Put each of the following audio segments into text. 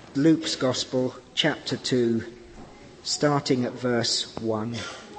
Luke's Gospel, chapter 2, starting at verse 1.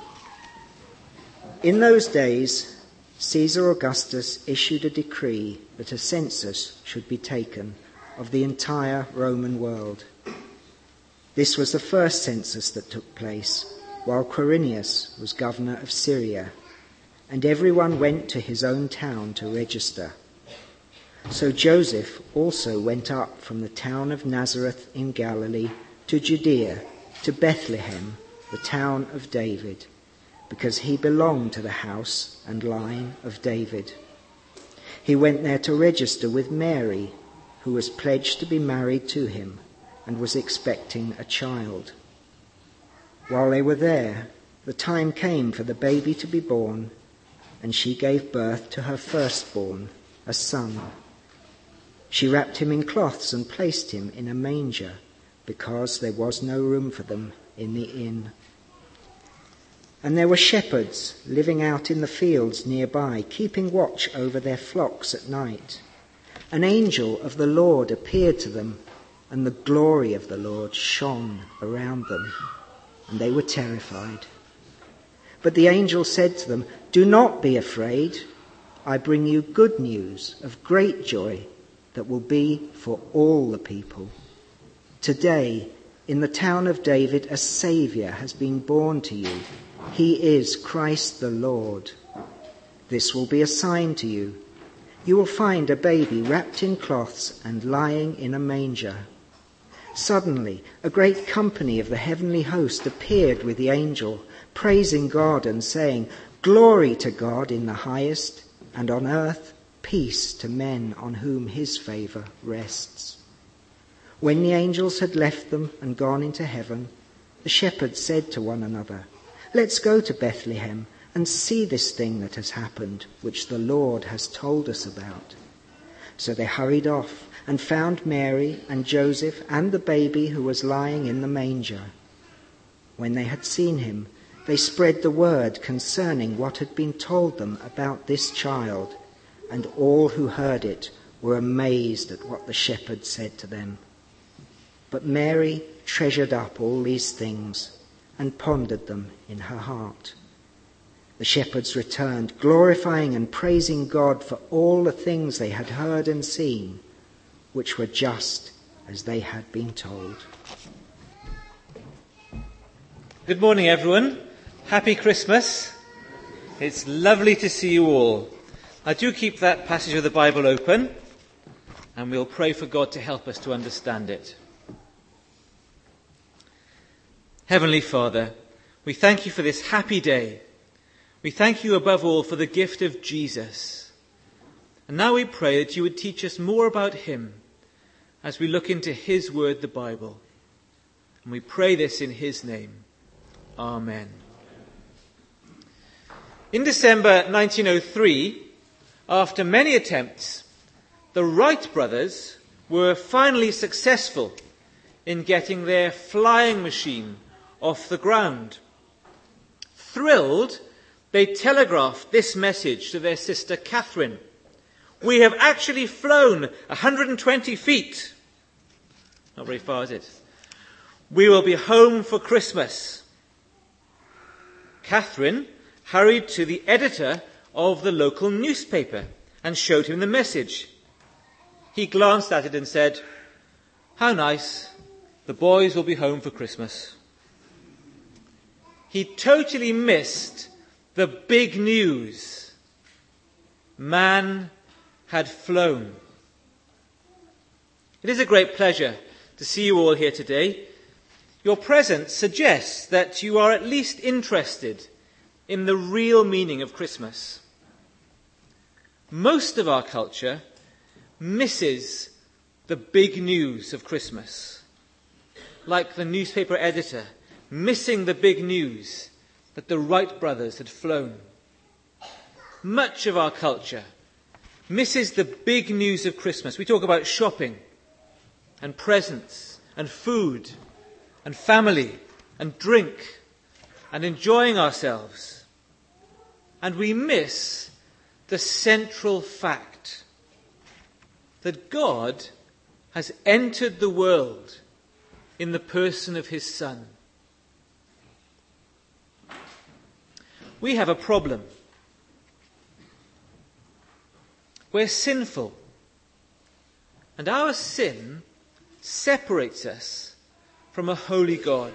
In those days, Caesar Augustus issued a decree that a census should be taken of the entire Roman world. This was the first census that took place while Quirinius was governor of Syria, and everyone went to his own town to register. So Joseph also went up from the town of Nazareth in Galilee to Judea, to Bethlehem, the town of David, because he belonged to the house and line of David. He went there to register with Mary, who was pledged to be married to him and was expecting a child. While they were there, the time came for the baby to be born, and she gave birth to her firstborn, a son. She wrapped him in cloths and placed him in a manger, because there was no room for them in the inn. And there were shepherds living out in the fields nearby, keeping watch over their flocks at night. An angel of the Lord appeared to them, and the glory of the Lord shone around them, and they were terrified. But the angel said to them, "Do not be afraid. I bring you good news of great joy that will be for all the people. Today, in the town of David, a Saviour has been born to you. He is Christ the Lord. This will be a sign to you. You will find a baby wrapped in cloths and lying in a manger." Suddenly, a great company of the heavenly host appeared with the angel, praising God and saying, "Glory to God in the highest, and on earth peace to men on whom his favour rests." When the angels had left them and gone into heaven, the shepherds said to one another, "Let's go to Bethlehem and see this thing that has happened, which the Lord has told us about." So they hurried off and found Mary and Joseph and the baby who was lying in the manger. When they had seen him, they spread the word concerning what had been told them about this child, and all who heard it were amazed at what the shepherds said to them. But Mary treasured up all these things and pondered them in her heart. The shepherds returned, glorifying and praising God for all the things they had heard and seen, which were just as they had been told. Good morning, everyone. Happy Christmas. It's lovely to see you all. I do keep that passage of the Bible open, and we'll pray for God to help us to understand it. Heavenly Father, we thank you for this happy day. We thank you above all for the gift of Jesus. And now we pray that you would teach us more about him as we look into his word, the Bible. And we pray this in his name. Amen. In December 1903, after many attempts, the Wright brothers were finally successful in getting their flying machine off the ground. Thrilled, they telegraphed this message to their sister Catherine: "We have actually flown 120 feet. Not very far, is it? We will be home for Christmas." Catherine hurried to the editor of the local newspaper and showed him the message. He glanced at it and said, "How nice. The boys will be home for Christmas." He totally missed the big news. Man had flown. It is a great pleasure to see you all here today. Your presence suggests that you are at least interested in the real meaning of Christmas. Most of our culture misses the big news of Christmas, like the newspaper editor missing the big news that the Wright brothers had flown. Much of our culture misses the big news of Christmas. We talk about shopping and presents and food and family and drink and enjoying ourselves. And we miss the central fact that God has entered the world in the person of his Son. We have a problem. We're sinful, and our sin separates us from a holy God.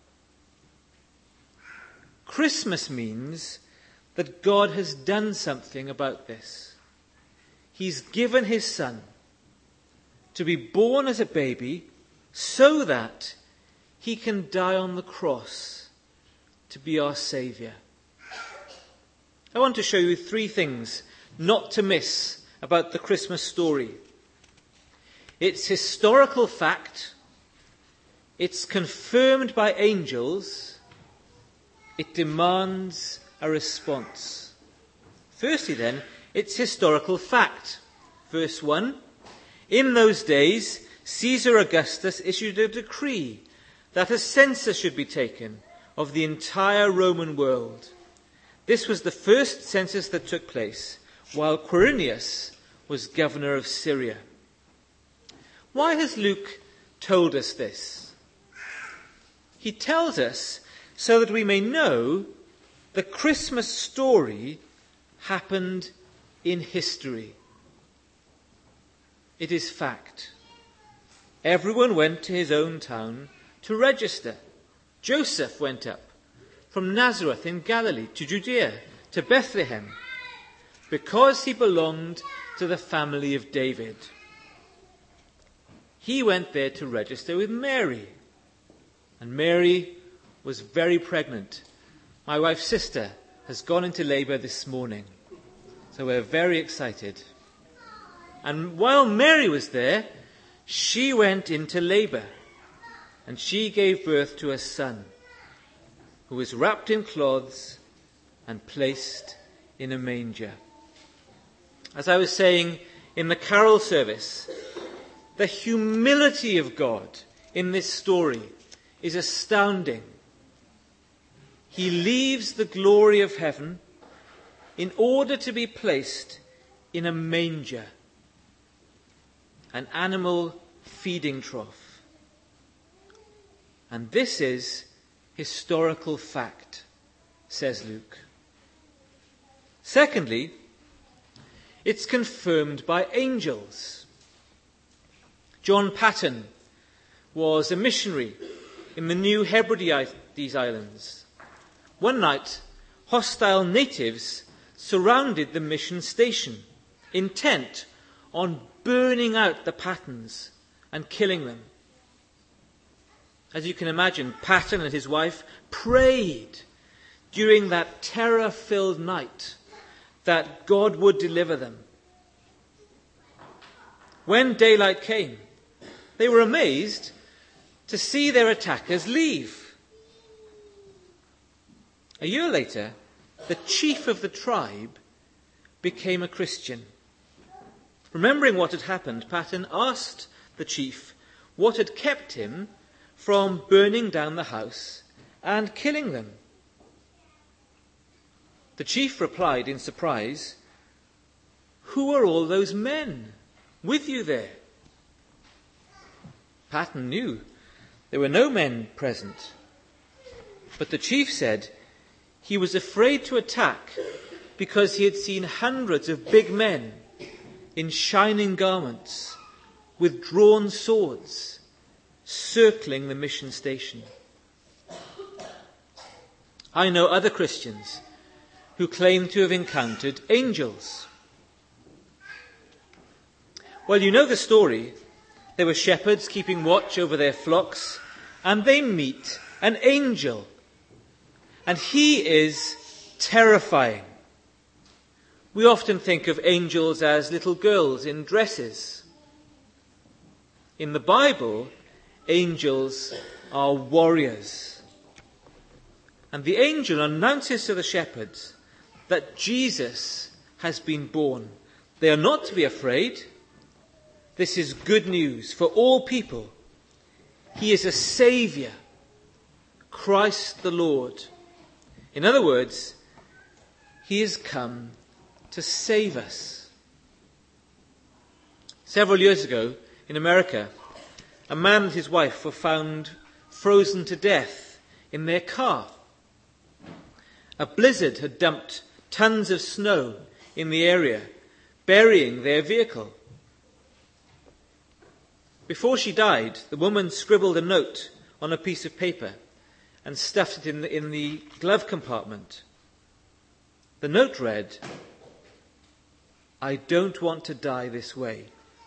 Christmas means that God has done something about this. He's given his Son to be born as a baby so that he can die on the cross to be our Saviour. I want to show you 3 things not to miss about the Christmas story. It's historical fact, it's confirmed by angels, it demands a response. Firstly then, it's historical fact. Verse 1, in those days Caesar Augustus issued a decree that a census should be taken of the entire Roman world. This was the first census that took place while Quirinius was governor of Syria. Why has Luke told us this? He tells us so that we may know the Christmas story happened in history. It is fact. Everyone went to his own town to register. Joseph went up from Nazareth in Galilee to Judea, to Bethlehem, because he belonged to the family of David. He went there to register with Mary. And Mary was very pregnant. My wife's sister has gone into labour this morning. So we're very excited. And while Mary was there, she went into labour. And she gave birth to a son, who was wrapped in cloths and placed in a manger. As I was saying in the carol service, the humility of God in this story is astounding. He leaves the glory of heaven in order to be placed in a manger, an animal feeding trough. And this is historical fact, says Luke. Secondly, it's confirmed by angels. John Paton was a missionary in the New Hebrides Islands. One night, hostile natives surrounded the mission station, intent on burning out the Patons and killing them. As you can imagine, Paton and his wife prayed during that terror-filled night that God would deliver them. When daylight came, they were amazed to see their attackers leave. A year later, the chief of the tribe became a Christian. Remembering what had happened, Paton asked the chief what had kept him from burning down the house and killing them. The chief replied in surprise, "Who are all those men with you there?" Paton knew there were no men present, but the chief said he was afraid to attack because he had seen hundreds of big men in shining garments with drawn swords circling the mission station. I know other Christians who claim to have encountered angels. Well, you know the story. There were shepherds keeping watch over their flocks, and they meet an angel. And he is terrifying. We often think of angels as little girls in dresses. In the Bible, angels are warriors. And the angel announces to the shepherds that Jesus has been born. They are not to be afraid. This is good news for all people. He is a Saviour, Christ the Lord. In other words, he has come to save us. Several years ago in America, a man and his wife were found frozen to death in their car. A blizzard had dumped tons of snow in the area, burying their vehicle. Before she died, the woman scribbled a note on a piece of paper and stuffed it in the glove compartment. The note read, "I don't want to die this way."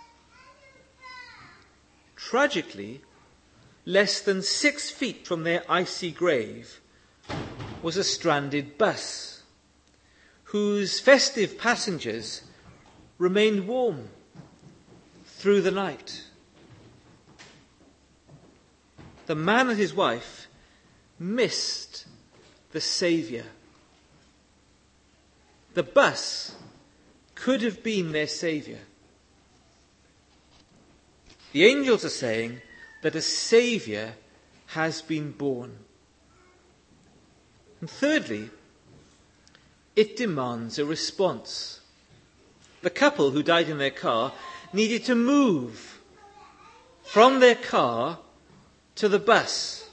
Tragically, less than 6 feet from their icy grave was a stranded bus, whose festive passengers remained warm through the night. The man and his wife missed the Saviour. The bus could have been their Saviour. The angels are saying that a Saviour has been born. And thirdly, it demands a response. The couple who died in their car needed to move from their car to the bus.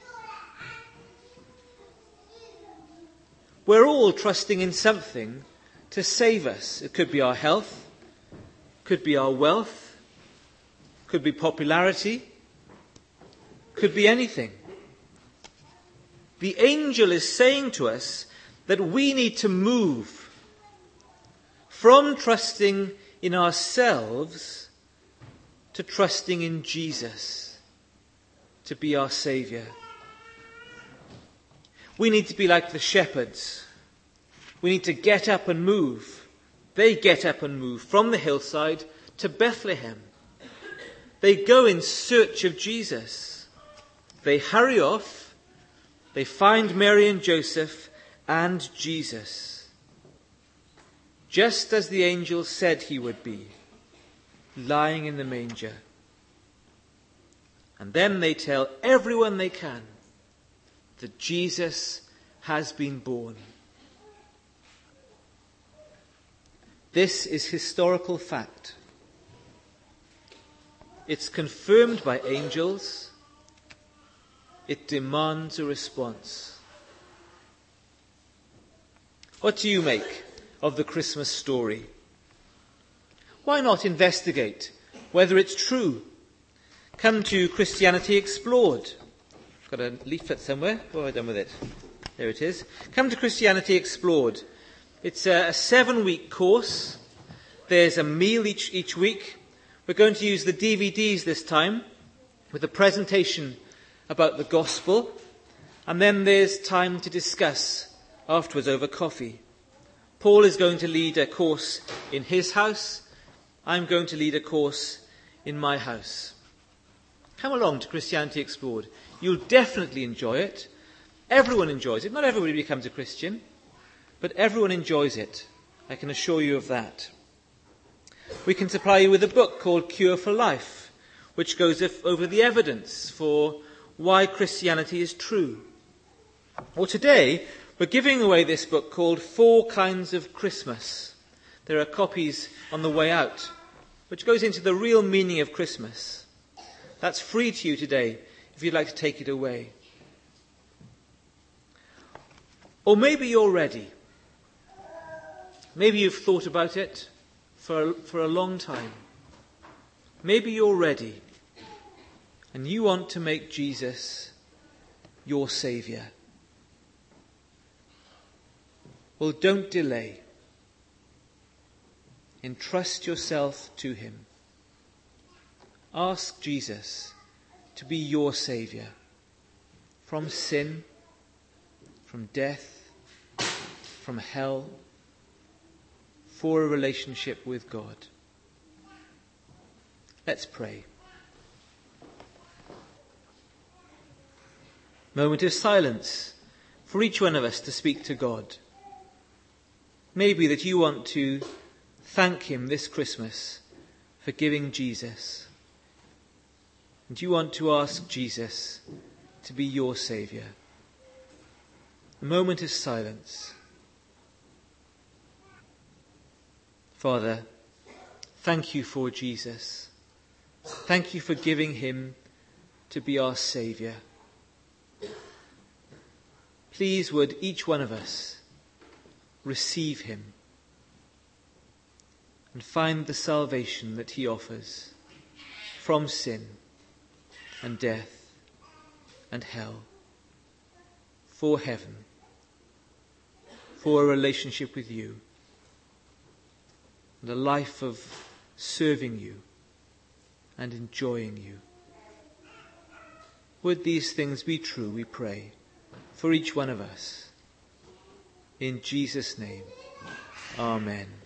We're all trusting in something to save us. It could be our health, could be our wealth, could be popularity, could be anything. The angel is saying to us that we need to move from trusting in ourselves to trusting in Jesus to be our Saviour. We need to be like the shepherds. We need to get up and move. They get up and move from the hillside to Bethlehem. They go in search of Jesus. They hurry off. They find Mary and Joseph and Jesus, just as the angel said he would be, lying in the manger. And then they tell everyone they can that Jesus has been born. This is historical fact. It's confirmed by angels. It demands a response. What do you make of the Christmas story? Why not investigate whether it's true? Come to Christianity Explored. I've got a leaflet somewhere. What have I done with it? There it is. Come to Christianity Explored. It's a 7-week course. There's a meal each week. We're going to use the DVDs this time with a presentation about the gospel. And then there's time to discuss afterwards over coffee. Paul is going to lead a course in his house. I'm going to lead a course in my house. Come along to Christianity Explored. You'll definitely enjoy it. Everyone enjoys it. Not everybody becomes a Christian, but everyone enjoys it. I can assure you of that. We can supply you with a book called Cure for Life, which goes over the evidence for why Christianity is true. Or today, we're giving away this book called 4 Kinds of Christmas. There are copies on the way out, which goes into the real meaning of Christmas. That's free to you today, if you'd like to take it away. Or maybe you're ready. Maybe you've thought about it for a long time. Maybe you're ready, and you want to make Jesus your Saviour. Well, don't delay. Entrust yourself to him. Ask Jesus to be your Saviour from sin, from death, from hell, for a relationship with God. Let's pray. Moment of silence for each one of us to speak to God. Maybe that you want to thank him this Christmas for giving Jesus. And you want to ask Jesus to be your Saviour. A moment of silence. Father, thank you for Jesus. Thank you for giving him to be our Saviour. Please would each one of us receive him and find the salvation that he offers from sin and death and hell, for heaven, for a relationship with you, and a life of serving you and enjoying you. Would these things be true, we pray, for each one of us. In Jesus' name, amen.